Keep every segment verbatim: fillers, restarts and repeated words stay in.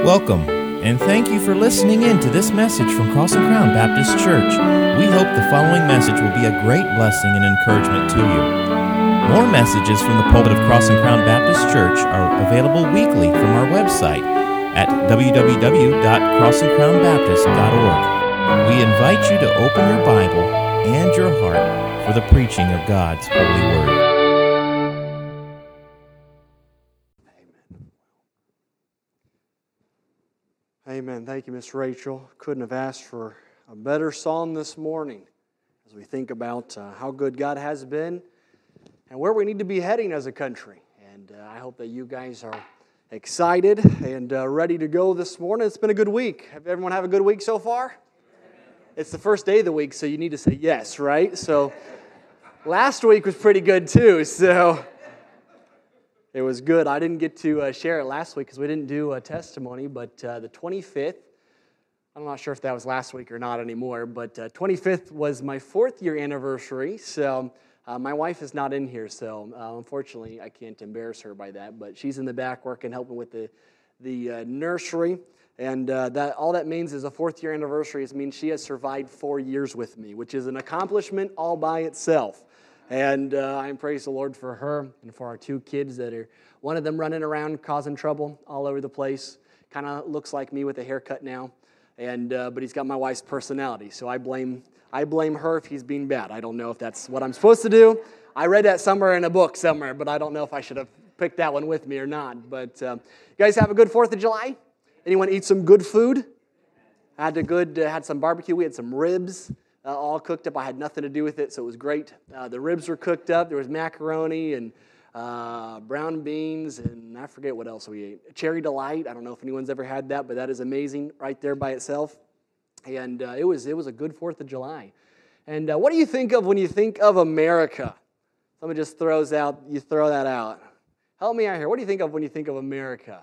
Welcome, and thank you for listening in to this message from Cross and Crown Baptist Church. We hope the following message will be a great blessing and encouragement to you. More messages from the pulpit of Cross and Crown Baptist Church are available weekly from our website at w w w dot cross and crown baptist dot org. We invite you to open your Bible and your heart for the preaching of God's holy word. Amen. Thank you, Miss Rachel. Couldn't have asked for a better psalm this morning as we think about uh, how good God has been and where we need to be heading as a country. And uh, I hope that you guys are excited and uh, ready to go this morning. It's been a good week. Have everyone have a good week so far? It's the first day of the week, so you need to say yes, right? So last week was pretty good too, so it was good. I didn't get to uh, share it last week because we didn't do a testimony, but uh, the twenty-fifth, I'm not sure if that was last week or not anymore, but uh, twenty-fifth was my fourth year anniversary, so uh, my wife is not in here, so uh, unfortunately I can't embarrass her by that, but she's in the back working, helping with the, the uh, nursery, and uh, that all that means is a fourth year anniversary is means she has survived four years with me, which is an accomplishment all by itself. And uh, I praise the Lord for her and for our two kids that are, one of them running around causing trouble all over the place. Kind of looks like me with a haircut now, and uh, but he's got my wife's personality. So I blame I blame her if he's being bad. I don't know if that's what I'm supposed to do. I read that somewhere in a book somewhere, but I don't know if I should have picked that one with me or not. But uh, you guys have a good fourth of July? Anyone eat some good food? I had a good uh, had some barbecue. We had some ribs. Uh, all cooked up. I had nothing to do with it, so it was great. Uh, the ribs were cooked up. There was macaroni and uh, brown beans, and I forget what else we ate. Cherry Delight. I don't know if anyone's ever had that, but that is amazing right there by itself. And uh, it was it was a good fourth of July. And uh, what do you think of when you think of America? Someone just throws out, you throw that out. Help me out here. What do you think of when you think of America?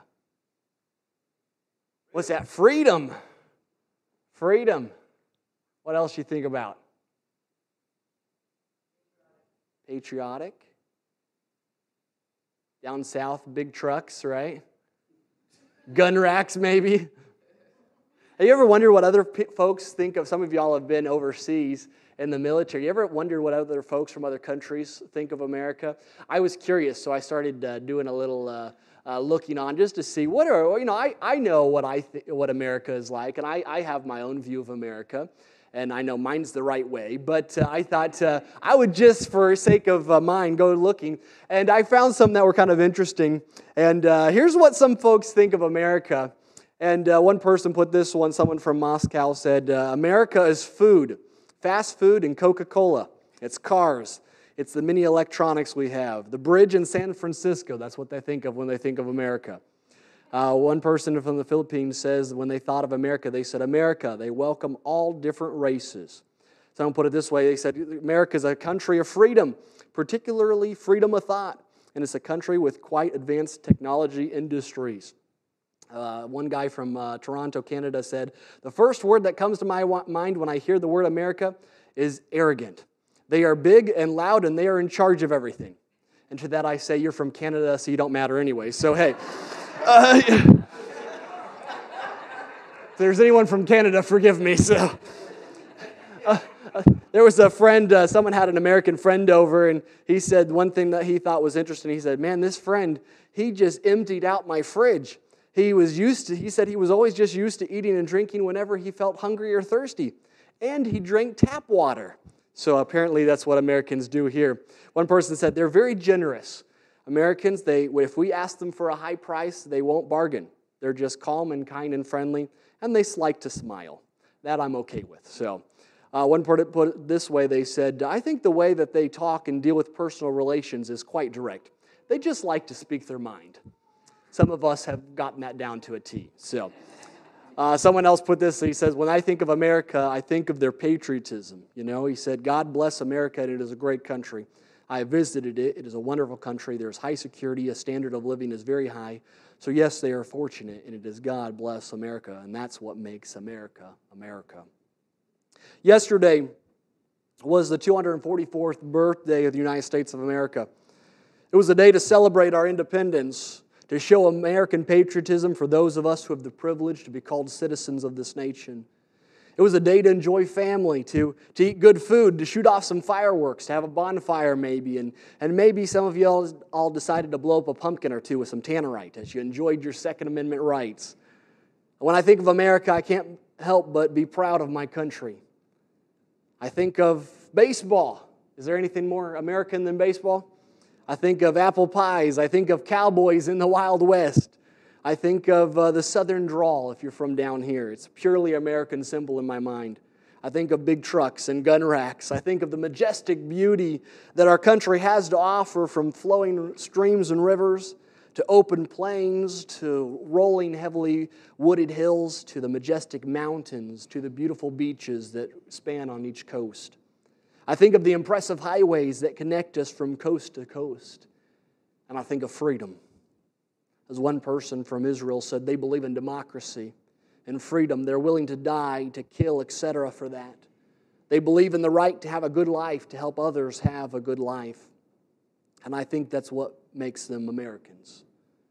What's that? Freedom. Freedom. What else you think about? Patriotic. Down south, big trucks, right? Gun racks, maybe. Have you ever wondered what other p- folks think of? Some of y'all have been overseas in the military. You ever wondered what other folks from other countries think of America? I was curious, so I started uh, doing a little uh, uh, looking on just to see what are, you know, I, I know what I th- what America is like, and I, I have my own view of America. And I know mine's the right way, but uh, I thought uh, I would just, for sake of uh, mine, go looking. And I found some that were kind of interesting. And uh, here's what some folks think of America. And uh, one person put this one, someone from Moscow said, uh, America is food, fast food and Coca-Cola. It's cars. It's the mini electronics we have. The bridge in San Francisco, that's what they think of when they think of America. Uh, one person from the Philippines says when they thought of America, they said, America, they welcome all different races. Someone put it this way, they said, America is a country of freedom, particularly freedom of thought, and it's a country with quite advanced technology industries. Uh, one guy from uh, Toronto, Canada said, the first word that comes to my mind when I hear the word America is arrogant. They are big and loud, and they are in charge of everything. And to that I say, you're from Canada, so you don't matter anyway, so hey. Uh, if there's anyone from Canada, forgive me. So, uh, uh, there was a friend, uh, someone had an American friend over, and he said one thing that he thought was interesting. He said, man, this friend, he just emptied out my fridge. He was used to, he said he was always just used to eating and drinking whenever he felt hungry or thirsty. And he drank tap water. So apparently that's what Americans do here. One person said they're very generous. Americans, they if we ask them for a high price, they won't bargain. They're just calm and kind and friendly, and they like to smile. That I'm okay with. So, uh, one put it, put it this way, they said, I think the way that they talk and deal with personal relations is quite direct. They just like to speak their mind. Some of us have gotten that down to a T. So, uh, someone else put this, he says, when I think of America, I think of their patriotism. You know, he said, God bless America, and it is a great country. I have visited it. It is a wonderful country. There's high security. A standard of living is very high. So yes, they are fortunate, and it is God bless America, and that's what makes America, America. Yesterday was the two hundred forty-fourth birthday of the United States of America. It was a day to celebrate our independence, to show American patriotism for those of us who have the privilege to be called citizens of this nation. It was a day to enjoy family, to, to eat good food, to shoot off some fireworks, to have a bonfire maybe, and, and maybe some of you all, all decided to blow up a pumpkin or two with some tannerite as you enjoyed your Second Amendment rights. When I think of America, I can't help but be proud of my country. I think of baseball. Is there anything more American than baseball? I think of apple pies. I think of cowboys in the Wild West. I think of uh, the Southern drawl, if you're from down here. It's a purely American symbol in my mind. I think of big trucks and gun racks. I think of the majestic beauty that our country has to offer, from flowing streams and rivers to open plains to rolling heavily wooded hills to the majestic mountains to the beautiful beaches that span on each coast. I think of the impressive highways that connect us from coast to coast. And I think of freedom. As one person from Israel said, they believe in democracy and freedom. They're willing to die, to kill, et cetera for that. They believe in the right to have a good life, to help others have a good life. And I think that's what makes them Americans.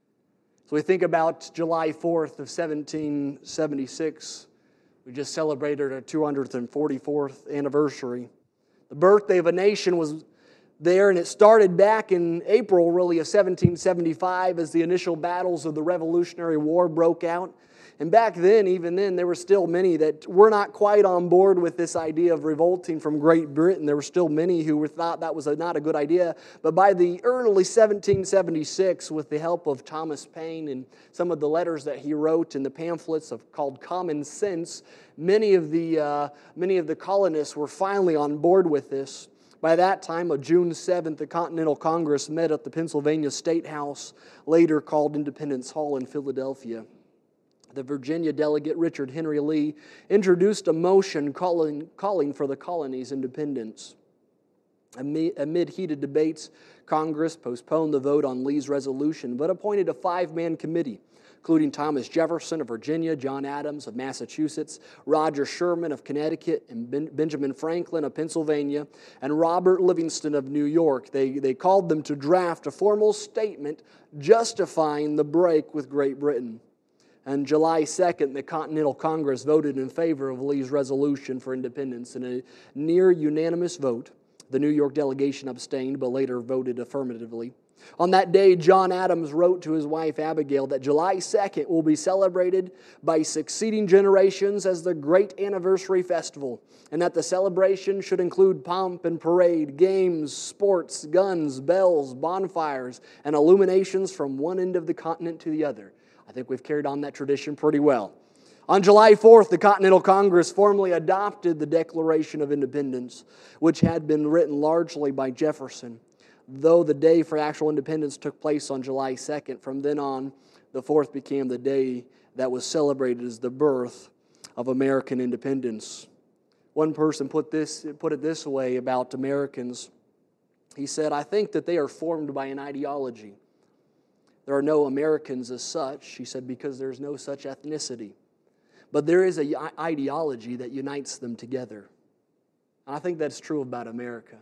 So we think about July fourth of seventeen seventy-six. We just celebrated our two hundred forty-fourth anniversary. The birthday of a nation was there, and it started back in April, really, of seventeen seventy-five as the initial battles of the Revolutionary War broke out. And back then, even then, there were still many that were not quite on board with this idea of revolting from Great Britain. There were still many who thought that was a, not a good idea. But by the early seventeen seventy-six, with the help of Thomas Paine and some of the letters that he wrote in the pamphlets of, called Common Sense, many of the uh, many of the colonists were finally on board with this. By that time, on June seventh, the Continental Congress met at the Pennsylvania State House, later called Independence Hall in Philadelphia. The Virginia delegate Richard Henry Lee introduced a motion calling, calling for the colony's independence. Amid, amid heated debates, Congress postponed the vote on Lee's resolution, but appointed a five-man committee, including Thomas Jefferson of Virginia, John Adams of Massachusetts, Roger Sherman of Connecticut, and ben, Benjamin Franklin of Pennsylvania, and Robert Livingston of New York. They, they called them to draft a formal statement justifying the break with Great Britain. On July second, the Continental Congress voted in favor of Lee's resolution for independence in a near unanimous vote. The New York delegation abstained, but later voted affirmatively. On that day, John Adams wrote to his wife Abigail that July second will be celebrated by succeeding generations as the great anniversary festival, and that the celebration should include pomp and parade, games, sports, guns, bells, bonfires, and illuminations from one end of the continent to the other. I think we've carried on that tradition pretty well. On July fourth, the Continental Congress formally adopted the Declaration of Independence, which had been written largely by Jefferson. Though the day for actual independence took place on July second, from then on, the fourth became the day that was celebrated as the birth of American independence. One person put this put it this way about Americans. He said, "I think that they are formed by an ideology. There are no Americans as such," he said, "because there's no such ethnicity. But there is an ideology that unites them together." And I think that's true about America.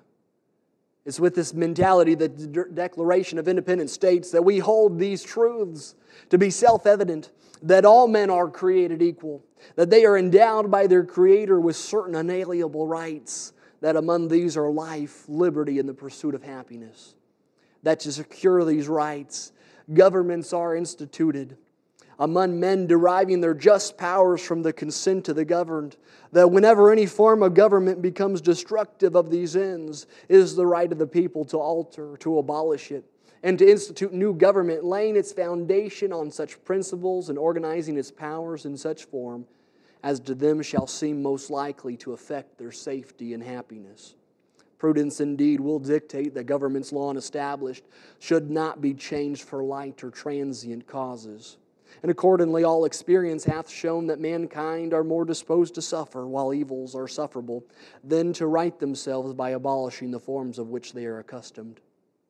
It's with this mentality that the Declaration of Independence states that we hold these truths to be self-evident, that all men are created equal, that they are endowed by their Creator with certain unalienable rights, that among these are life, liberty, and the pursuit of happiness. That to secure these rights, governments are instituted, among men deriving their just powers from the consent of the governed, that whenever any form of government becomes destructive of these ends, it is the right of the people to alter, to abolish it, and to institute new government, laying its foundation on such principles and organizing its powers in such form as to them shall seem most likely to affect their safety and happiness. Prudence indeed will dictate that governments long established should not be changed for light or transient causes. And accordingly, all experience hath shown that mankind are more disposed to suffer, while evils are sufferable, than to right themselves by abolishing the forms of which they are accustomed.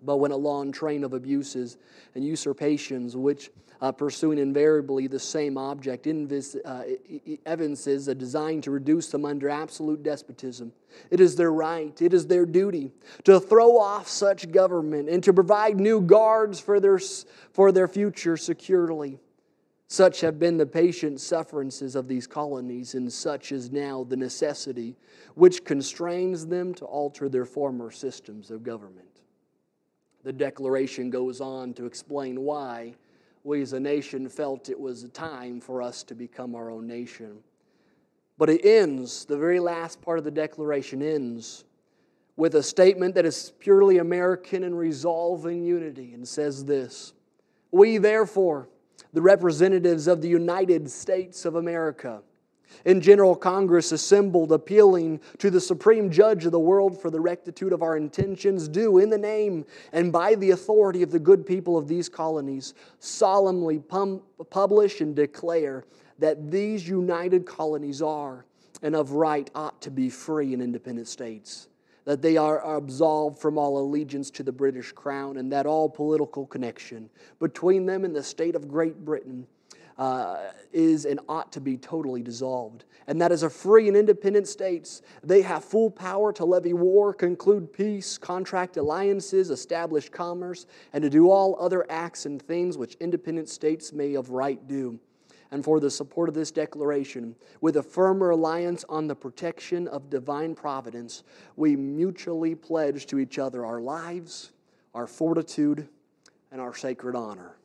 but went a long train of abuses and usurpations, which uh, pursuing invariably the same object, invis, uh, evinces a design to reduce them under absolute despotism. It is their right, it is their duty to throw off such government and to provide new guards for their, for their future securely. Such have been the patient sufferances of these colonies, and such is now the necessity which constrains them to alter their former systems of government. The Declaration goes on to explain why we as a nation felt it was time for us to become our own nation. But it ends, the very last part of the Declaration ends with a statement that is purely American and resolving unity, and says this: "We therefore, the representatives of the United States of America, in General Congress assembled, appealing to the Supreme Judge of the world for the rectitude of our intentions, do, in the name and by the authority of the good people of these colonies, solemnly pum- publish and declare that these united colonies are, and of right ought to be, free and independent states, that they are absolved from all allegiance to the British Crown, and that all political connection between them and the state of Great Britain Uh, is and ought to be totally dissolved. And that as a free and independent states, they have full power to levy war, conclude peace, contract alliances, establish commerce, and to do all other acts and things which independent states may of right do. And for the support of this declaration, with a firmer reliance on the protection of divine providence, we mutually pledge to each other our lives, our fortitude, and our sacred honor."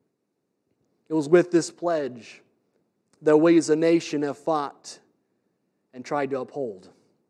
It was with this pledge that we as a nation have fought and tried to uphold.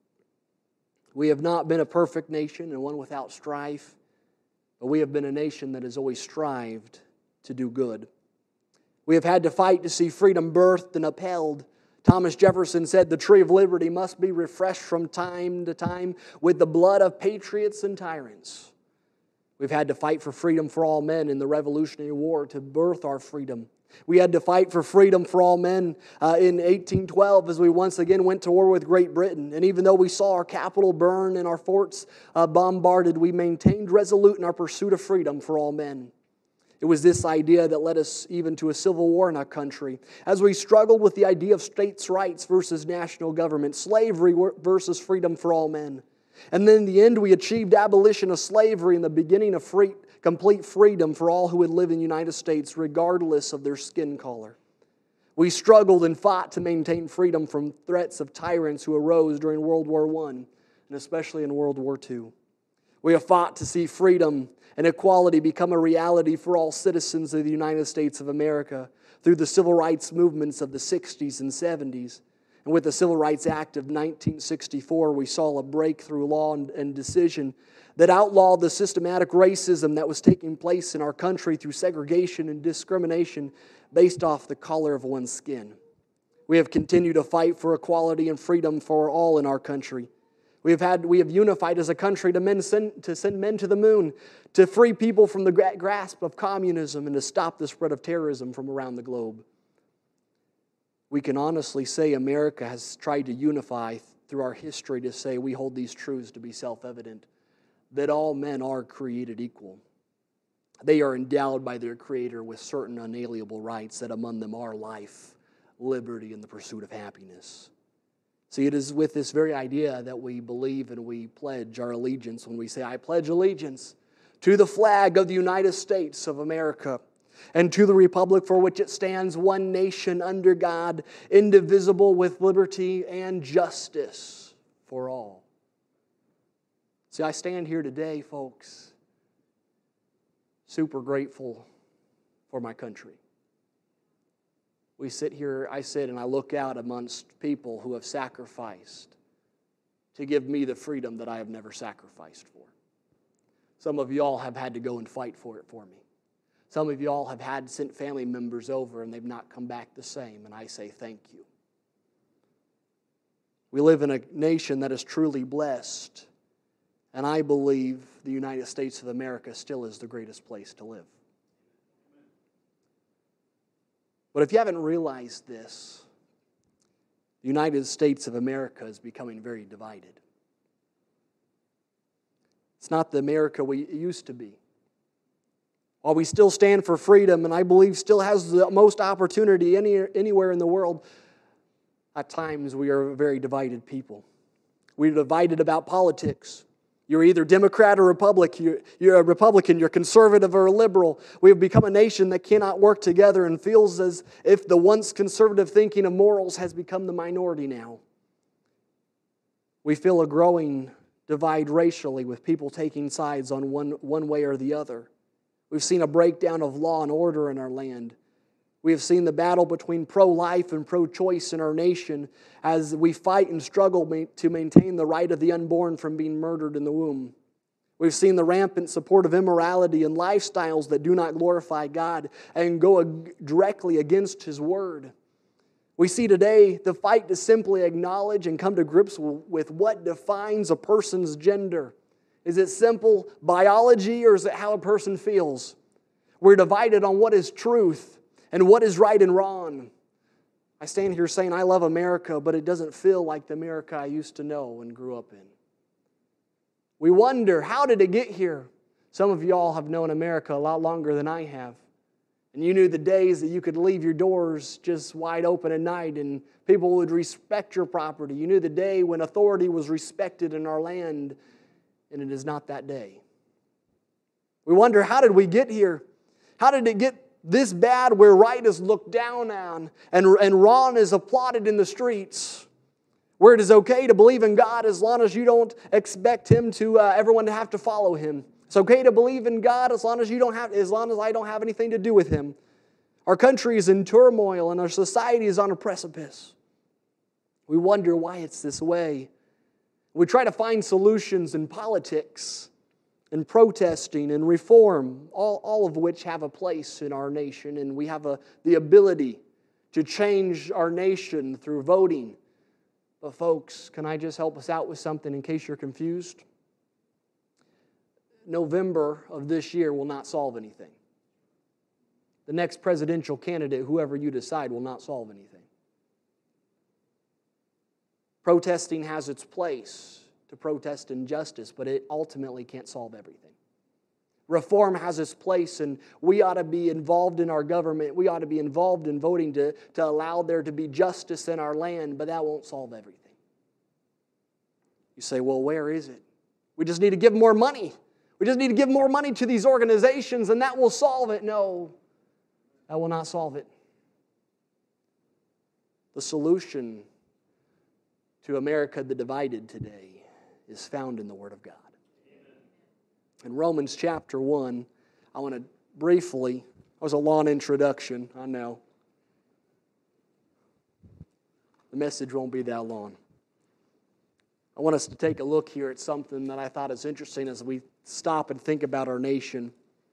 We have not been a perfect nation and one without strife, but we have been a nation that has always strived to do good. We have had to fight to see freedom birthed and upheld. Thomas Jefferson said the tree of liberty must be refreshed from time to time with the blood of patriots and tyrants. We've had to fight for freedom for all men in the Revolutionary War to birth our freedom. We had to fight for freedom for all men uh, in eighteen twelve as we once again went to war with Great Britain. And even though we saw our capital burn and our forts uh, bombarded, we maintained resolute in our pursuit of freedom for all men. It was this idea that led us even to a civil war in our country, as we struggled with the idea of states' rights versus national government, slavery versus freedom for all men. And then in the end, we achieved abolition of slavery and the beginning of free, complete freedom for all who would live in the United States, regardless of their skin color. We struggled and fought to maintain freedom from threats of tyrants who arose during World War One, and especially in World War Two. We have fought to see freedom and equality become a reality for all citizens of the United States of America through the civil rights movements of the sixties and seventies. And with the Civil Rights Act of nineteen sixty-four, we saw a breakthrough law and, and decision that outlawed the systematic racism that was taking place in our country through segregation and discrimination based off the color of one's skin. We have continued to fight for equality and freedom for all in our country. We have had, we have unified as a country to, men send, to send men to the moon, to free people from the grasp of communism, and to stop the spread of terrorism from around the globe. We can honestly say America has tried to unify through our history to say we hold these truths to be self-evident, that all men are created equal. They are endowed by their Creator with certain unalienable rights, that among them are life, liberty, and the pursuit of happiness. See, it is with this very idea that we believe and we pledge our allegiance when we say, I pledge allegiance to the flag of the United States of America, and to the republic for which it stands, one nation under God, indivisible, with liberty and justice for all. See, I stand here today, folks, super grateful for my country. We sit here, I sit and I look out amongst people who have sacrificed to give me the freedom that I have never sacrificed for. Some of y'all have had to go and fight for it for me. Some of y'all have had sent family members over and they've not come back the same, and I say thank you. We live in a nation that is truly blessed, and I believe the United States of America still is the greatest place to live. But if you haven't realized this, the United States of America is becoming very divided. It's not the America we used to be. While we still stand for freedom, and I believe still has the most opportunity any, anywhere in the world, at times we are a very divided people. We're divided about politics. You're either Democrat or Republican. You're, you're a Republican, you're conservative or a liberal. We have become a nation that cannot work together and feels as if the once conservative thinking of morals has become the minority now. We feel a growing divide racially with people taking sides on one, one way or the other. We've seen a breakdown of law and order in our land. We have seen the battle between pro-life and pro-choice in our nation as we fight and struggle to maintain the right of the unborn from being murdered in the womb. We've seen the rampant support of immorality and lifestyles that do not glorify God and go directly against His Word. We see today the fight to simply acknowledge and come to grips with what defines a person's gender. Is it simple biology or is it how a person feels? We're divided on what is truth and what is right and wrong. I stand here saying I love America, but it doesn't feel like the America I used to know and grew up in. We wonder, how did it get here? Some of you all have known America a lot longer than I have. And you knew the days that you could leave your doors just wide open at night and people would respect your property. You knew the day when authority was respected in our land, and it is not that day. We wonder, how did we get here? How did it get this bad where right is looked down on and, and wrong is applauded in the streets? Where it is okay to believe in God as long as you don't expect Him to, uh, everyone to have to follow Him. It's okay to believe in God as long as you don't have, as long as I don't have anything to do with Him. Our country is in turmoil and our society is on a precipice. We wonder why it's this way. We try to find solutions in politics and protesting and reform, all, all of which have a place in our nation, and we have a, the ability to change our nation through voting. But folks, can I just help us out with something in case you're confused? November of this year will not solve anything. The next presidential candidate, whoever you decide, will not solve anything. Protesting has its place to protest injustice, but it ultimately can't solve everything. Reform has its place, and we ought to be involved in our government. We ought to be involved in voting to, to allow there to be justice in our land, but that won't solve everything. You say, well, where is it? We just need to give more money. We just need to give more money to these organizations, and that will solve it. No, that will not solve it. The solution to America the divided today is found in the Word of God. In Romans chapter one, I want to briefly, that was a long introduction, I know. The message won't be that long. I want us to take a look here at something that I thought is interesting as we stop and think about our nation.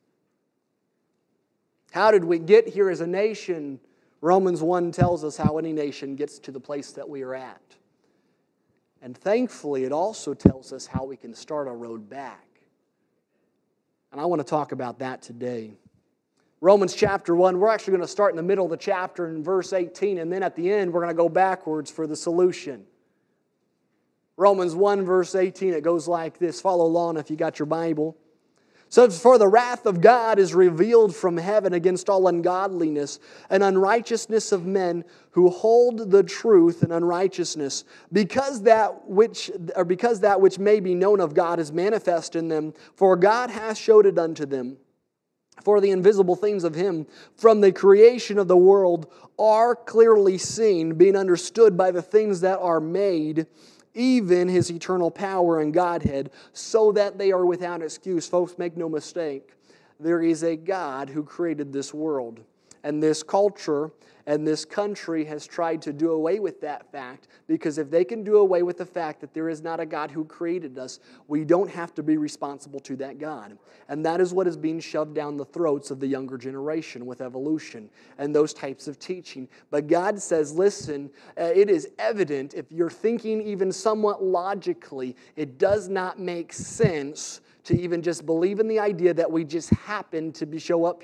How did we get here as a nation? Romans one tells us how any nation gets to the place that we are at. And thankfully, it also tells us how we can start our road back. And I want to talk about that today. Romans chapter one, we're actually going to start in the middle of the chapter in verse eighteen, and then at the end, we're going to go backwards for the solution. Romans one, verse eighteen, it goes like this. Follow along if you got your Bible. So, for the wrath of God is revealed from heaven against all ungodliness and unrighteousness of men who hold the truth in unrighteousness, because that which or because that which may be known of God is manifest in them, for God hath showed it unto them. For the invisible things of Him from the creation of the world are clearly seen, being understood by the things that are made, even His eternal power and Godhead, so that they are without excuse. Folks, make no mistake, there is a God who created this world. And this culture and this country has tried to do away with that fact, because if they can do away with the fact that there is not a God who created us, we don't have to be responsible to that God. And that is what is being shoved down the throats of the younger generation with evolution and those types of teaching. But God says, listen, uh, it is evident, if you're thinking even somewhat logically, it does not make sense to even just believe in the idea that we just happen to be, show up here.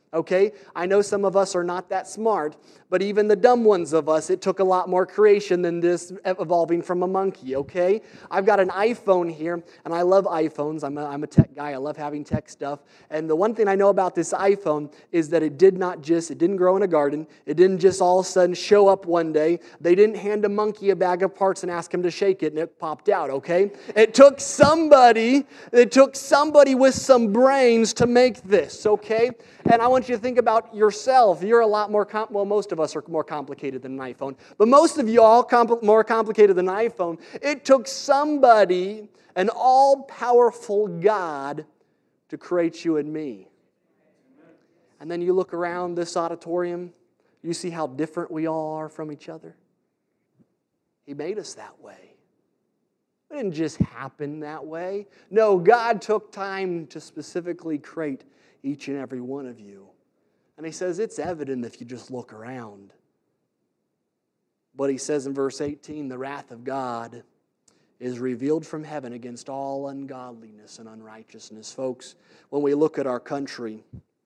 Okay? I know some of us are not that smart, but even the dumb ones of us, it took a lot more creation than this evolving from a monkey, okay? I've got an iPhone here, and I love iPhones. I'm a, I'm a tech guy. I love having tech stuff. And the one thing I know about this iPhone is that it did not just, it didn't grow in a garden. It didn't just all of a sudden show up one day. They didn't hand a monkey a bag of parts and ask him to shake it, and it popped out, okay? It took somebody, it took somebody with some brains to make this, okay? And I want you to think about yourself. You're a lot more, com- well, most of us are more complicated than an iPhone. But most of you all compl- more complicated than an iPhone. It took somebody, an all-powerful God, to create you and me. And then you look around this auditorium, you see how different we all are from each other. He made us that way. It didn't just happen that way. No, God took time to specifically create each and every one of you. And He says it's evident if you just look around. But He says in verse eighteen, the wrath of God is revealed from heaven against all ungodliness and unrighteousness. Folks, when we look at our country,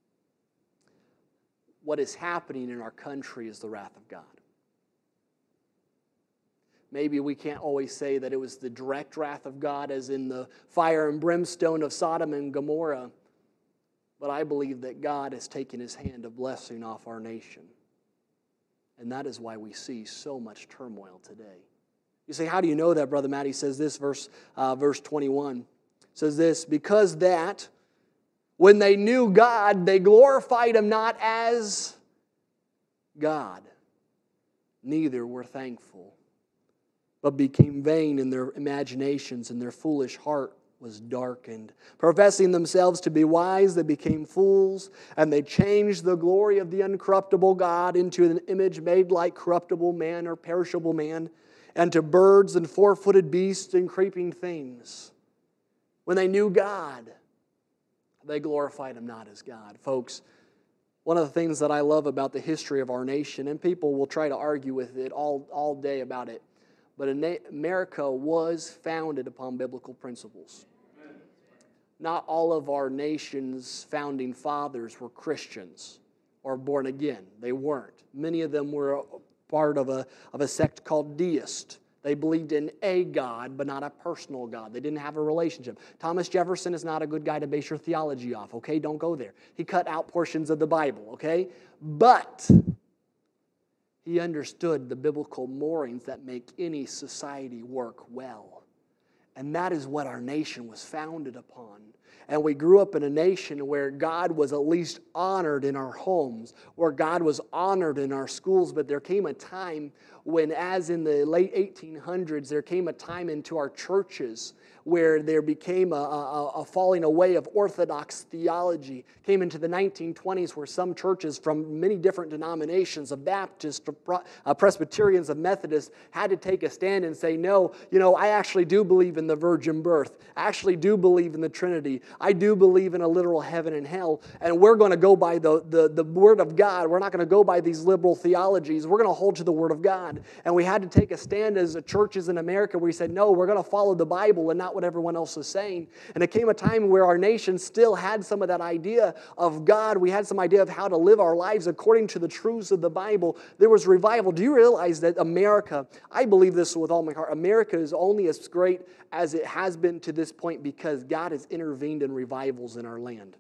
what is happening in our country is the wrath of God. Maybe we can't always say that it was the direct wrath of God as in the fire and brimstone of Sodom and Gomorrah. But I believe that God has taken His hand of blessing off our nation. And that is why we see so much turmoil today. You say, how do you know that, Brother Matt? He says this, verse, uh, verse twenty-one. Says this, because that when they knew God, they glorified Him not as God, neither were thankful, but became vain in their imaginations, and their foolish heart was darkened. Professing themselves to be wise, they became fools, and they changed the glory of the uncorruptible God into an image made like corruptible man or perishable man, and to birds and four-footed beasts and creeping things. When they knew God, they glorified Him not as God. Folks, one of the things that I love about the history of our nation, and people will try to argue with it all, all day about it, but America was founded upon biblical principles. Not all of our nation's founding fathers were Christians or born again. They weren't. Many of them were part of a, of a sect called deist. They believed in a God, but not a personal God. They didn't have a relationship. Thomas Jefferson is not a good guy to base your theology off, okay? Don't go there. He cut out portions of the Bible, okay? But he understood the biblical moorings that make any society work well. And that is what our nation was founded upon. And we grew up in a nation where God was at least honored in our homes, where God was honored in our schools. But there came a time when, as in the late eighteen hundreds, there came a time into our churches where there became a, a, a falling away of orthodox theology. Came into the nineteen twenties where some churches from many different denominations, of Baptists, uh, Presbyterians, of Methodists, had to take a stand and say, no, you know, I actually do believe in the virgin birth. I actually do believe in the Trinity. I do believe in a literal heaven and hell. And we're going to go by the, the, the Word of God. We're not going to go by these liberal theologies. We're going to hold to the Word of God. And we had to take a stand as a churches in America where we said, no, we're going to follow the Bible and not what everyone else is saying. And it came a time where our nation still had some of that idea of God. We had some idea of how to live our lives according to the truths of the Bible. There was revival. Do you realize that America, I believe this with all my heart, America is only as great as it has been to this point because God has intervened in revivals in our land.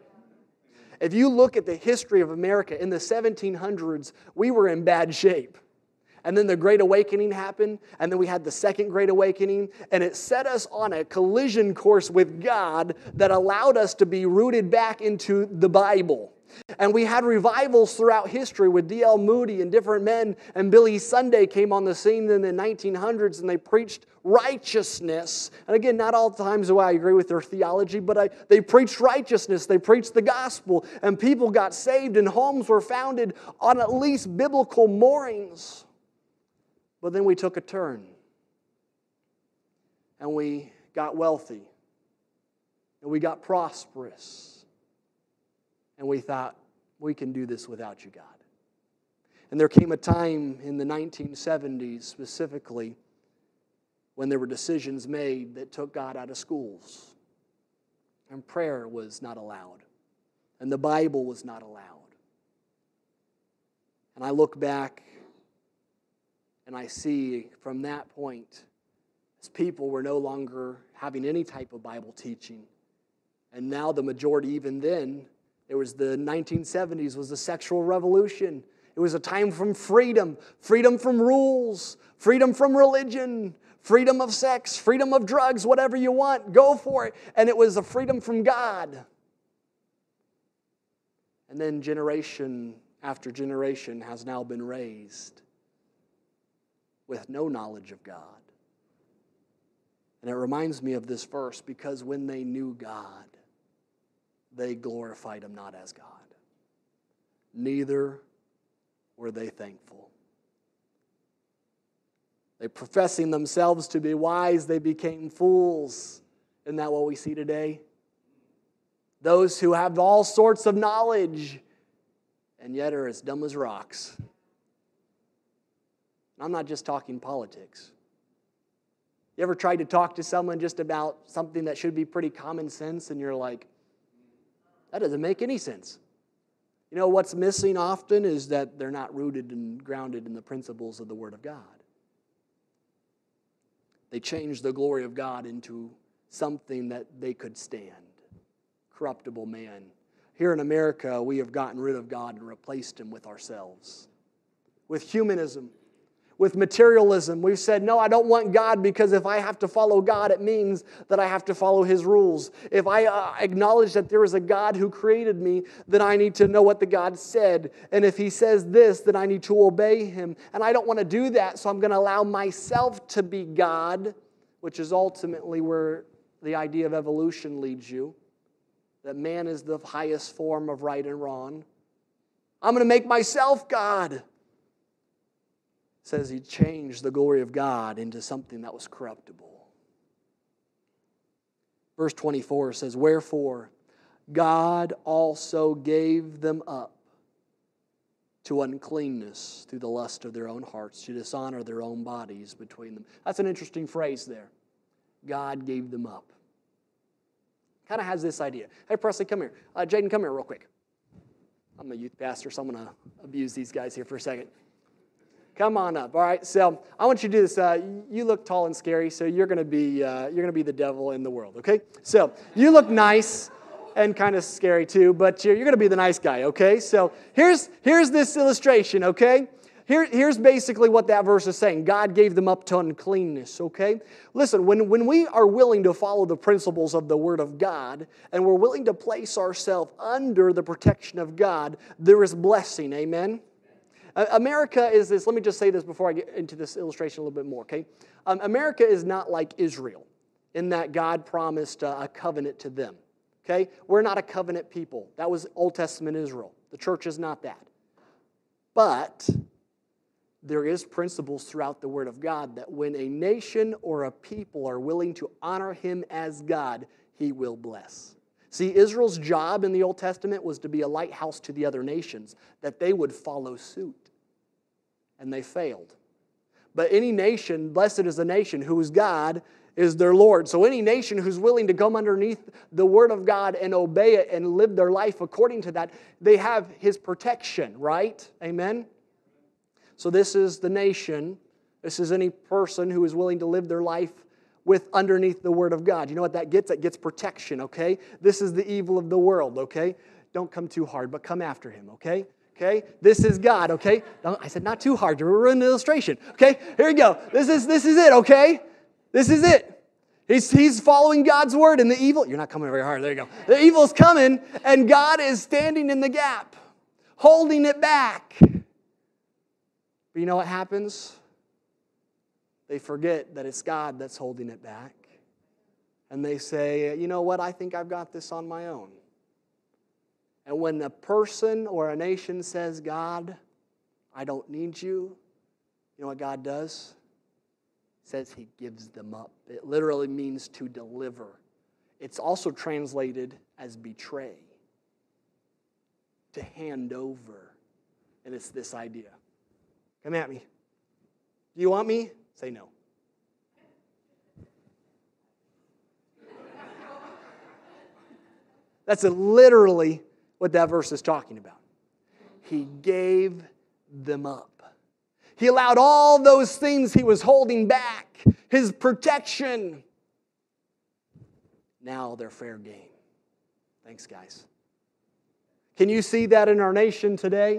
If you look at the history of America, in the seventeen hundreds, we were in bad shape. And then the Great Awakening happened, and then we had the Second Great Awakening, and it set us on a collision course with God that allowed us to be rooted back into the Bible. And we had revivals throughout history with D L Moody and different men, and Billy Sunday came on the scene in the nineteen hundreds, and they preached righteousness. And again, not all times do I agree with their theology, but I, they preached righteousness, they preached the gospel, and people got saved, and homes were founded on at least biblical moorings. But then we took a turn, and we got wealthy, and we got prosperous, and we thought, we can do this without you, God. And there came a time in the nineteen seventies specifically when there were decisions made that took God out of schools, and prayer was not allowed. and the Bible was not allowed. And I look back and I see from that point, as people were no longer having any type of Bible teaching. And now the majority, even then, it was the nineteen seventies, was the sexual revolution. It was a time from freedom, freedom from rules, freedom from religion, freedom of sex, freedom of drugs, whatever you want, go for it. And it was a freedom from God. And then generation after generation has now been raised with no knowledge of God. And it reminds me of this verse, because when they knew God, they glorified Him not as God. Neither were they thankful. They, professing themselves to be wise, they became fools. Isn't that what we see today? Those who have all sorts of knowledge and yet are as dumb as rocks. I'm not just talking politics. You ever tried to talk to someone just about something that should be pretty common sense and you're like, that doesn't make any sense? You know what's missing often is that they're not rooted and grounded in the principles of the Word of God. They changed the glory of God into something that they could stand. Corruptible man. Here in America, we have gotten rid of God and replaced Him with ourselves. With humanism. With materialism. We've said, no, I don't want God, because if I have to follow God, it means that I have to follow His rules. If I uh, acknowledge that there is a God who created me, then I need to know what the God said. And if He says this, then I need to obey Him. And I don't want to do that, so I'm going to allow myself to be God, which is ultimately where the idea of evolution leads you. That man is the highest form of right and wrong. I'm going to make myself God. Says he changed the glory of God into something that was corruptible. Verse twenty-four says, wherefore God also gave them up to uncleanness through the lust of their own hearts, to dishonor their own bodies between them. That's an interesting phrase there. God gave them up. Kind of has this idea. Hey, Presley, come here. Uh, Jaden, come here real quick. I'm a youth pastor, so I'm going to abuse these guys here for a second. Come on up, all right? So I want you to do this. Uh, you look tall and scary, so you're going to be uh, you're going to be the devil in the world, okay? So you look nice and kind of scary too, but you're, you're going to be the nice guy, okay? So here's here's this illustration, okay? Here, here's basically what that verse is saying. God gave them up to uncleanness, okay? Listen, when, when we are willing to follow the principles of the Word of God and we're willing to place ourselves under the protection of God, there is blessing, amen? America is this, let me just say this before I get into this illustration a little bit more, okay? Um, America is not like Israel in that God promised uh, a covenant to them, okay? We're not a covenant people. That was Old Testament Israel. The church is not that. But there is principles throughout the Word of God that when a nation or a people are willing to honor Him as God, He will bless. See, Israel's job in the Old Testament was to be a lighthouse to the other nations, that they would follow suit. And they failed. But any nation, blessed is the nation whose God is their Lord. So any nation who's willing to come underneath the Word of God and obey it and live their life according to that, they have His protection, right? Amen? So this is the nation. This is any person who is willing to live their life with underneath the Word of God. You know what that gets? That gets protection, okay? This is the evil of the world, okay? Don't come too hard, but come after Him, okay? Okay? This is God, okay? No, I said not too hard. You're ruining the illustration. Okay? Here we go. This is this is it, okay? This is it. He's, he's following God's word, and the evil, you're not coming very hard. There you go. The evil is coming, and God is standing in the gap, holding it back. But you know what happens? They forget that it's God that's holding it back. And they say, you know what? I think I've got this on my own. And when a person or a nation says, God, I don't need you, you know what God does? It says He gives them up. It literally means to deliver. It's also translated as betray, to hand over. And it's this idea. Come at me. Do you want me? Say no. That's a literally what that verse is talking about. He gave them up. He allowed all those things he was holding back, his protection. Now they're fair game. Thanks, guys. Can you see that in our nation today?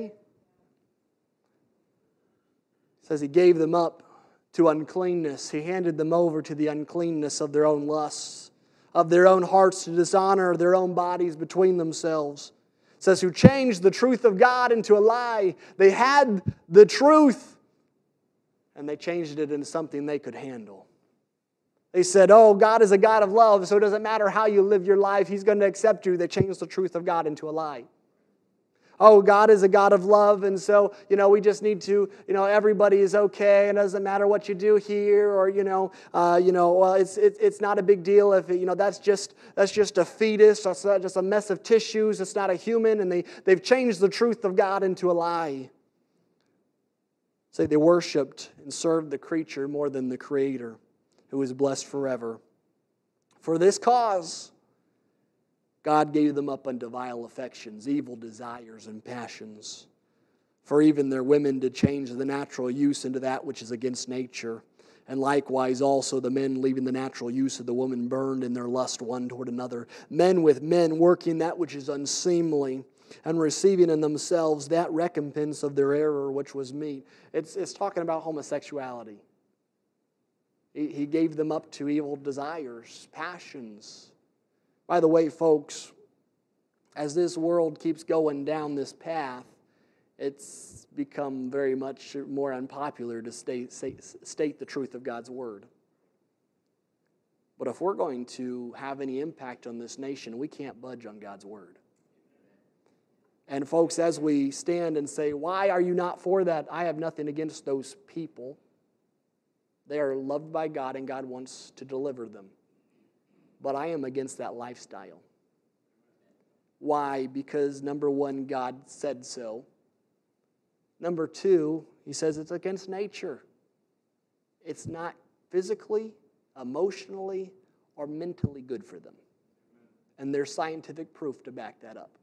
It says he gave them up to uncleanness. He handed them over to the uncleanness of their own lusts, of their own hearts to dishonor their own bodies between themselves. It says who changed the truth of God into a lie. They had the truth, and they changed it into something they could handle. They said, oh, God is a God of love, so it doesn't matter how you live your life, He's going to accept you. They changed the truth of God into a lie. Oh, God is a God of love, and so, you know, we just need to, you know, everybody is okay, and it doesn't matter what you do here, or, you know, uh, you know, well, it's it, it's not a big deal if, you know, that's just that's just a fetus, that's not just a mess of tissues, it's not a human, and they, they've changed the truth of God into a lie. Say they worshipped and served the creature more than the Creator, who is blessed forever. For this cause, God gave them up unto vile affections, evil desires, and passions. For even their women did change the natural use into that which is against nature. And likewise also the men, leaving the natural use of the woman, burned in their lust one toward another. Men with men, working that which is unseemly, and receiving in themselves that recompense of their error which was meet. It's, it's talking about homosexuality. He, he gave them up to evil desires, passions. By the way, folks, as this world keeps going down this path, it's become very much more unpopular to state, state, state the truth of God's Word. But if we're going to have any impact on this nation, we can't budge on God's Word. And folks, as we stand and say, why are you not for that? I have nothing against those people. They are loved by God and God wants to deliver them. But I am against that lifestyle. Why? Because number one, God said so. Number two, He says it's against nature. It's not physically, emotionally, or mentally good for them. And there's scientific proof to back that up.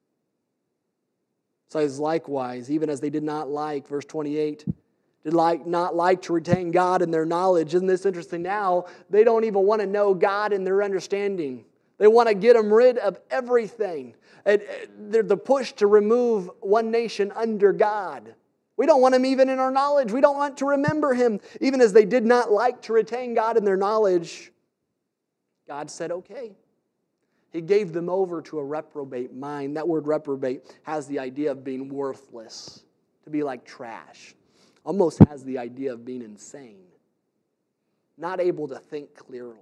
So as likewise, even as they did not like, verse twenty-eight, did like not like to retain God in their knowledge. Isn't this interesting? Now, they don't even want to know God in their understanding. They want to get them rid of everything. And they're the push to remove one nation under God. We don't want Him even in our knowledge. We don't want to remember Him. Even as they did not like to retain God in their knowledge, God said, okay. He gave them over to a reprobate mind. That word reprobate has the idea of being worthless, to be like trash. Almost has the idea of being insane, not able to think clearly,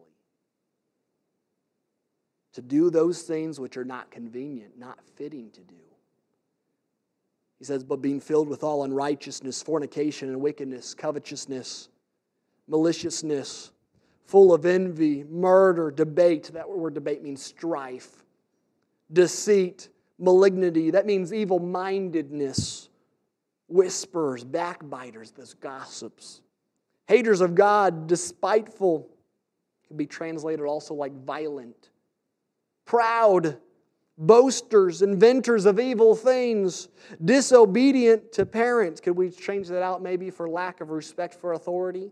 to do those things which are not convenient, not fitting to do. He says, but being filled with all unrighteousness, fornication and wickedness, covetousness, maliciousness, full of envy, murder, debate. That word debate means strife, deceit, malignity. That means evil-mindedness, whisperers, backbiters, those gossips. Haters of God, despiteful, can be translated also like violent. Proud, boasters, inventors of evil things, disobedient to parents. Could we change that out maybe for lack of respect for authority?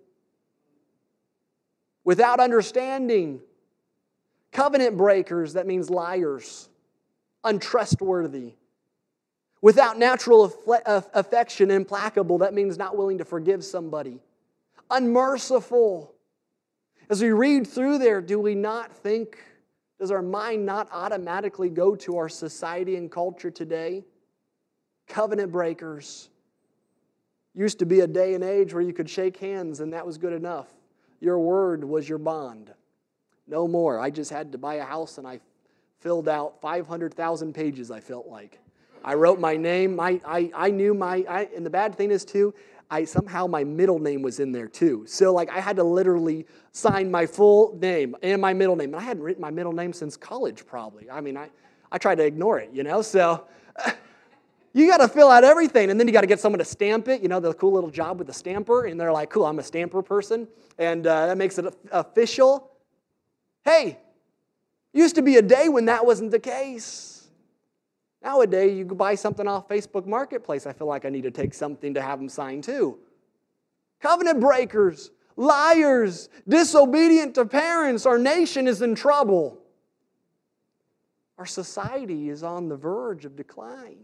Without understanding. Covenant breakers, that means liars. Untrustworthy. Without natural affection, implacable, that means not willing to forgive somebody. Unmerciful. As we read through there, do we not think, does our mind not automatically go to our society and culture today? Covenant breakers. Used to be a day and age where you could shake hands and that was good enough. Your word was your bond. No more. I just had to buy a house and I filled out five hundred thousand pages, I felt like. I wrote my name. I, I, I knew my, I, and the bad thing is too, I somehow my middle name was in there too. So like I had to literally sign my full name and my middle name. And I hadn't written my middle name since college probably. I mean, I, I tried to ignore it, you know. So you got to fill out everything. And then you got to get someone to stamp it, you know, the cool little job with the stamper. And they're like, cool, I'm a stamper person. And uh, that makes it official. Hey, used to be a day when that wasn't the case. nowadays you can buy something off Facebook Marketplace. I feel like I need to take something to have them sign too. Covenant breakers, liars, disobedient to parents. Our nation is in trouble. Our society is on the verge of decline.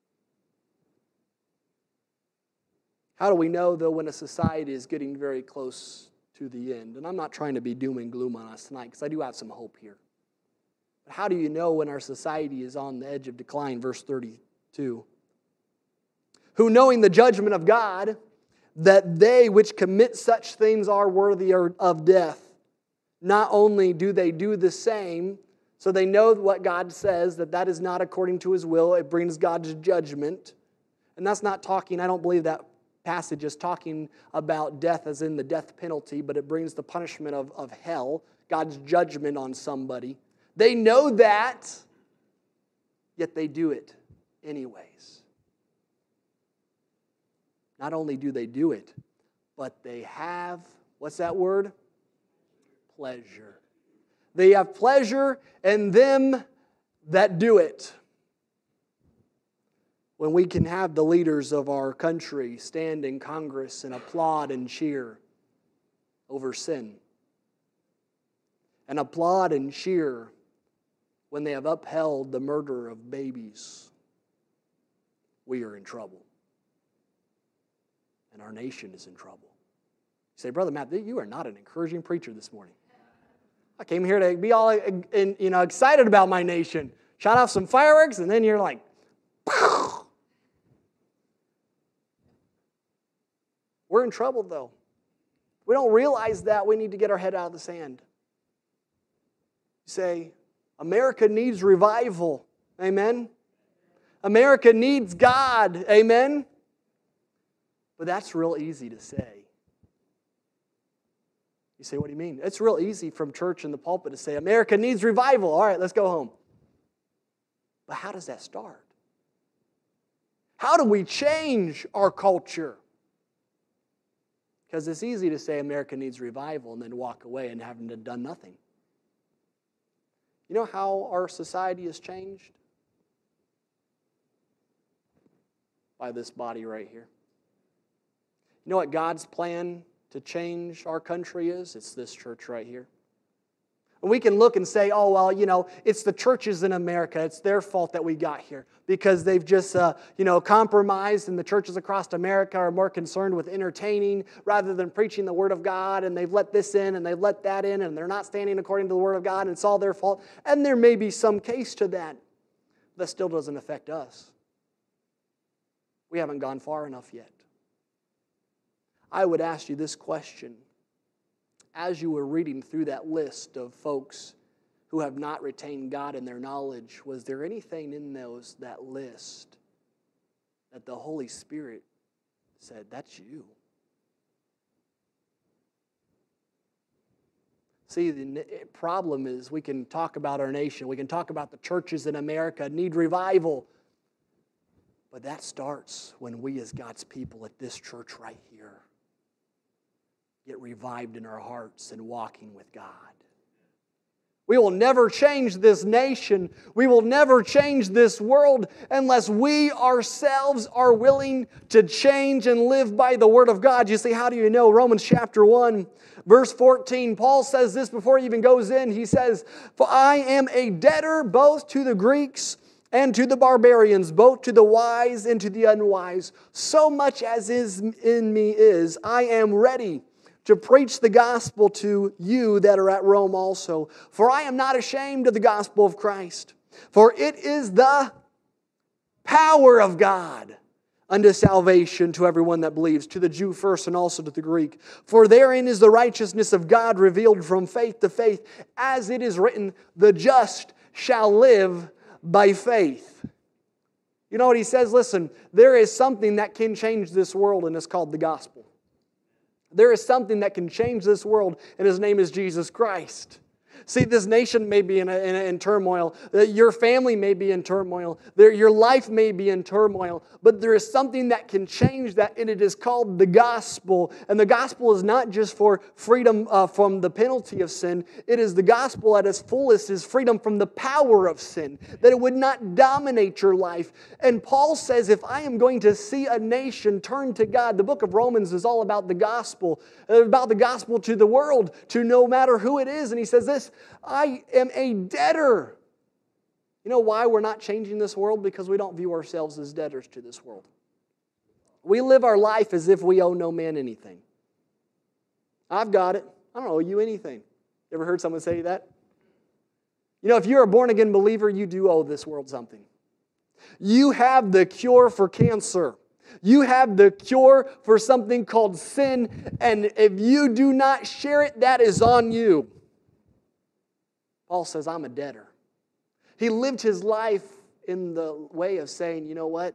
How do we know, though, when a society is getting very close to the end? And I'm not trying to be doom and gloom on us tonight, because I do have some hope here. But how do you know when our society is on the edge of decline? Verse thirty-two. Who, knowing the judgment of God, that they which commit such things are worthy of death, not only do they do the same, so they know what God says, that that is not according to His will, it brings God's judgment. And that's not talking, I don't believe that passage is talking about death as in the death penalty, but it brings the punishment of, of hell, God's judgment on somebody. They know that, yet they do it anyways. Not only do they do it, but they have, what's that word? Pleasure. They have pleasure in them that do it. When we can have the leaders of our country stand in Congress and applaud and cheer over sin, and applaud and cheer when they have upheld the murder of babies, we are in trouble. And our nation is in trouble. You say, Brother Matt, you are not an encouraging preacher this morning. I came here to be all you know excited about my nation. Shot off some fireworks, and then you're like, pow! We're in trouble, though. We don't realize that. We need to get our head out of the sand. You say, America needs revival. Amen? America needs God. Amen? But that's real easy to say. You say, what do you mean? It's real easy from church in the pulpit to say, America needs revival. All right, let's go home. But how does that start? How do we change our culture? Because it's easy to say America needs revival and then walk away and having done nothing. You know how our society has changed? By this body right here. You know what God's plan to change our country is? It's this church right here. And we can look and say, oh, well, you know, it's the churches in America. It's their fault that we got here because they've just, uh, you know, compromised, and the churches across America are more concerned with entertaining rather than preaching the Word of God, and they've let this in and they've let that in, and they're not standing according to the Word of God, and it's all their fault. And there may be some case to that. That still doesn't affect us. We haven't gone far enough yet. I would ask you this question. As you were reading through that list of folks who have not retained God in their knowledge, was there anything in those that list that the Holy Spirit said, that's you? See, the problem is we can talk about our nation, we can talk about the churches in America need revival, but that starts when we as God's people at this church right here get revived in our hearts and walking with God. We will never change this nation. We will never change this world unless we ourselves are willing to change and live by the Word of God. You see, how do you know? Romans chapter one, verse fourteen, Paul says this before he even goes in. He says, for I am a debtor both to the Greeks and to the barbarians, both to the wise and to the unwise. So much as is in me is, I am ready to preach the gospel to you that are at Rome also. For I am not ashamed of the gospel of Christ, for it is the power of God unto salvation to everyone that believes, to the Jew first and also to the Greek. For therein is the righteousness of God revealed from faith to faith, as it is written, the just shall live by faith. You know what he says? Listen, there is something that can change this world, and it's called the gospel. There is something that can change this world, and His name is Jesus Christ. See, this nation may be in, a, in, a, in turmoil. Your family may be in turmoil. Your life may be in turmoil. But there is something that can change that, and it is called the gospel. And the gospel is not just for freedom uh, from the penalty of sin. It is the gospel at its fullest is freedom from the power of sin, that it would not dominate your life. And Paul says, if I am going to see a nation turn to God, the book of Romans is all about the gospel, about the gospel to the world, to no matter who it is. And he says this, I am a debtor. You know why we're not changing this world? Because we don't view ourselves as debtors to this world. We live our life as if we owe no man anything. I've got it. I don't owe you anything. You ever heard someone say that? You know, if you're a born-again believer, you do owe this world something. You have the cure for cancer. You have the cure for something called sin, and if you do not share it, that is on you. Paul says, I'm a debtor. He lived his life in the way of saying, you know what?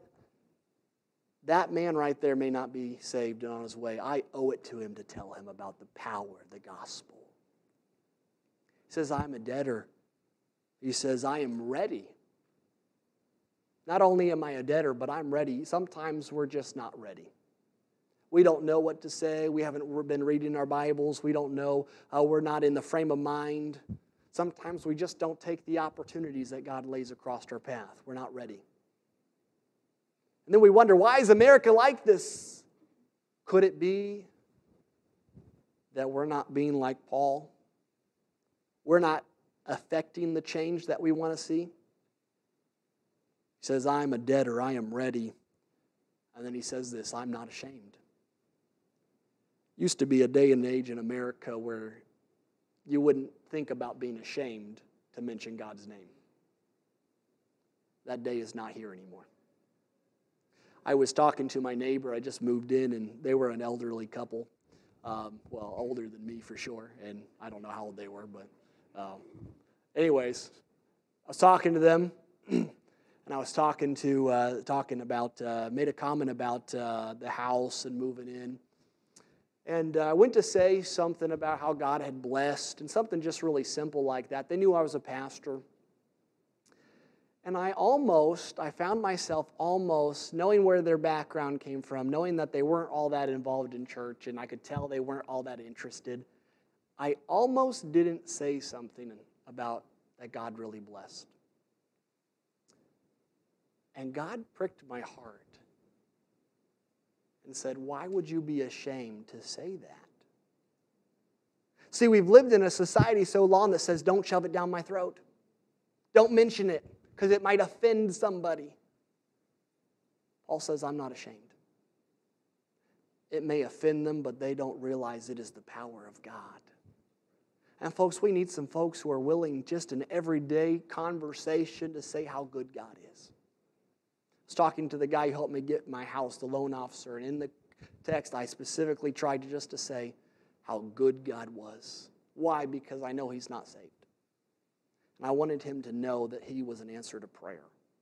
That man right there may not be saved and on his way. I owe it to him to tell him about the power of the gospel. He says, I'm a debtor. He says, I am ready. Not only am I a debtor, but I'm ready. Sometimes we're just not ready. We don't know what to say. We haven't been reading our Bibles. We don't know. Uh, we're not in the frame of mind. Sometimes we just don't take the opportunities that God lays across our path. We're not ready. And then we wonder, why is America like this? Could it be that we're not being like Paul? We're not affecting the change that we want to see? He says, I'm a debtor, I am ready. And then he says this, I'm not ashamed. Used to be a day and age in America where you wouldn't think about being ashamed to mention God's name. That day is not here anymore. I was talking to my neighbor. I just moved in, and they were an elderly couple. Um, well, older than me for sure, and I don't know how old they were, but um, anyways, I was talking to them, and I was talking to uh, talking about uh, made a comment about uh, the house and moving in. And I went to say something about how God had blessed, and something just really simple like that. They knew I was a pastor. And I almost, I found myself almost, knowing where their background came from, knowing that they weren't all that involved in church, and I could tell they weren't all that interested, I almost didn't say something about that God really blessed. And God pricked my heart and said, why would you be ashamed to say that? See, we've lived in a society so long that says, don't shove it down my throat. Don't mention it, because it might offend somebody. Paul says, I'm not ashamed. It may offend them, but they don't realize it is the power of God. And folks, we need some folks who are willing just in everyday conversation to say how good God is. I was talking to the guy who helped me get my house, the loan officer, and in the text I specifically tried to just to say how good God was. Why? Because I know he's not saved. And I wanted him to know that he was an answer to prayer.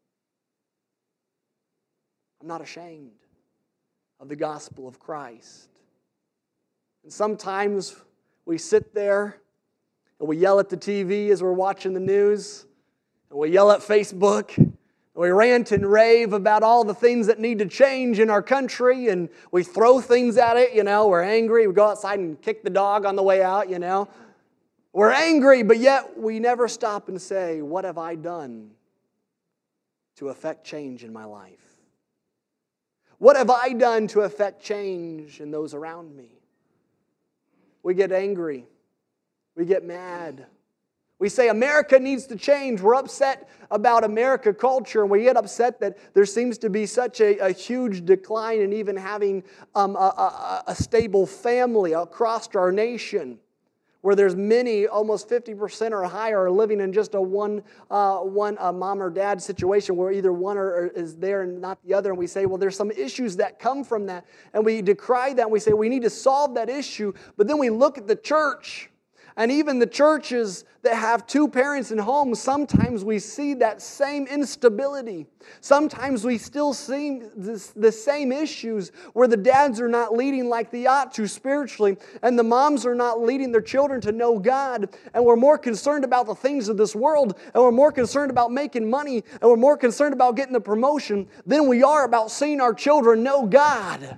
I'm not ashamed of the gospel of Christ. And sometimes we sit there and we yell at the T V as we're watching the news, and we yell at Facebook, and we rant and rave about all the things that need to change in our country, and we throw things at it, you know, we're angry, we go outside and kick the dog on the way out, you know. We're angry, but yet we never stop and say, what have I done to affect change in my life? What have I done to affect change in those around me? We get angry. We get mad. We say America needs to change. We're upset about America culture, and we get upset that there seems to be such a, a huge decline in even having um, a, a, a stable family across our nation, where there's many, almost fifty percent or higher, are living in just a one, uh, one uh, mom or dad situation where either one or, or is there and not the other. And we say, well, there's some issues that come from that. And we decry that, and we say we need to solve that issue. But then we look at the church, And even the churches that have two parents in homes, sometimes we see that same instability. Sometimes we still see this, the same issues where the dads are not leading like they ought to spiritually, and the moms are not leading their children to know God, and we're more concerned about the things of this world, and we're more concerned about making money, and we're more concerned about getting the promotion than we are about seeing our children know God.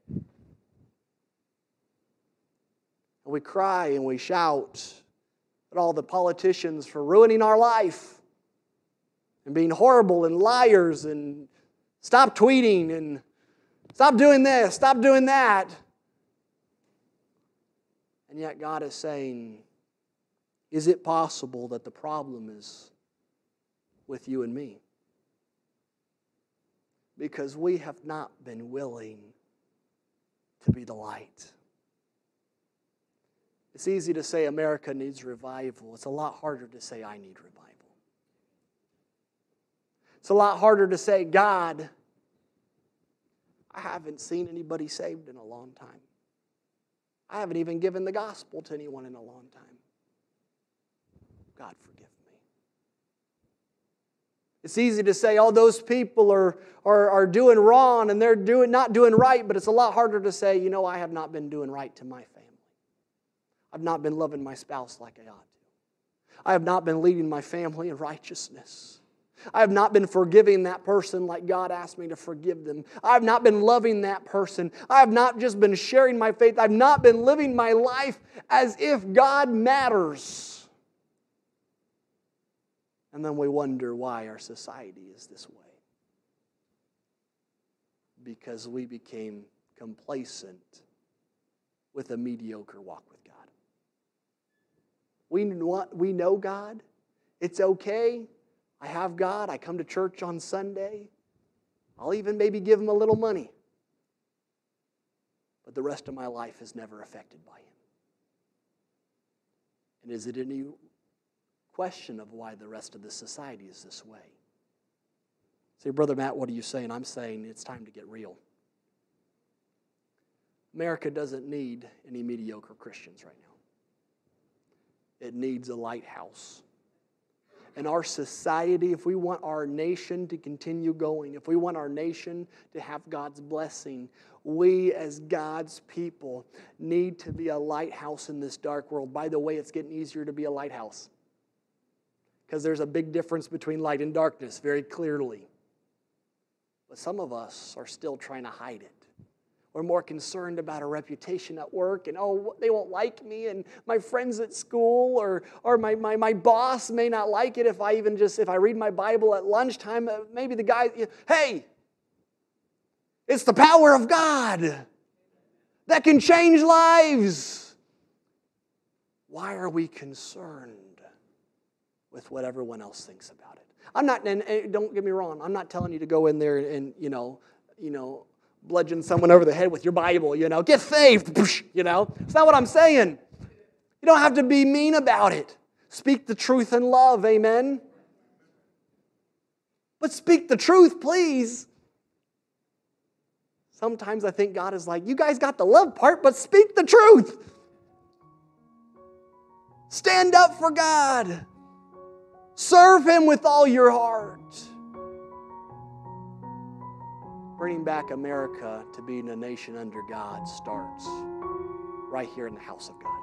And we cry and we shout at all the politicians for ruining our life and being horrible and liars and stop tweeting and stop doing this, stop doing that. And yet God is saying, is it possible that the problem is with you and me? Because we have not been willing to be the light. It's easy to say America needs revival. It's a lot harder to say I need revival. It's a lot harder to say, God, I haven't seen anybody saved in a long time. I haven't even given the gospel to anyone in a long time. God, forgive me. It's easy to say, oh, those people are, are, are doing wrong and they're doing not doing right, but it's a lot harder to say, you know, I have not been doing right to my family. I've not been loving my spouse like I ought to. I have not been leading my family in righteousness. I have not been forgiving that person like God asked me to forgive them. I have not been loving that person. I have not just been sharing my faith. I've not been living my life as if God matters. And then we wonder why our society is this way. Because we became complacent with a mediocre walk with God. We want, we know God. It's okay. I have God. I come to church on Sunday. I'll even maybe give Him a little money. But the rest of my life is never affected by Him. And is it any question of why the rest of the society is this way? Say, Brother Matt, what are you saying? I'm saying it's time to get real. America doesn't need any mediocre Christians right now. It needs a lighthouse. And our society, if we want our nation to continue going, if we want our nation to have God's blessing, we as God's people need to be a lighthouse in this dark world. By the way, it's getting easier to be a lighthouse. Because there's a big difference between light and darkness, very clearly. But some of us are still trying to hide it. We're more concerned about a reputation at work and, oh, they won't like me, and my friends at school or, or my, my, my boss may not like it if I even just, if I read my Bible at lunchtime, maybe the guy, hey, it's the power of God that can change lives. Why are we concerned with what everyone else thinks about it? I'm not, and, and don't get me wrong, I'm not telling you to go in there and, you know, you know, bludgeon someone over the head with your Bible, you know, get saved, you know. It's not what I'm saying. You don't have to be mean about it. Speak the truth in love, amen? But speak the truth, please. Sometimes I think God is like, you guys got the love part, but speak the truth. Stand up for God. Serve Him with all your heart. Bringing back America to being a nation under God starts right here in the house of God.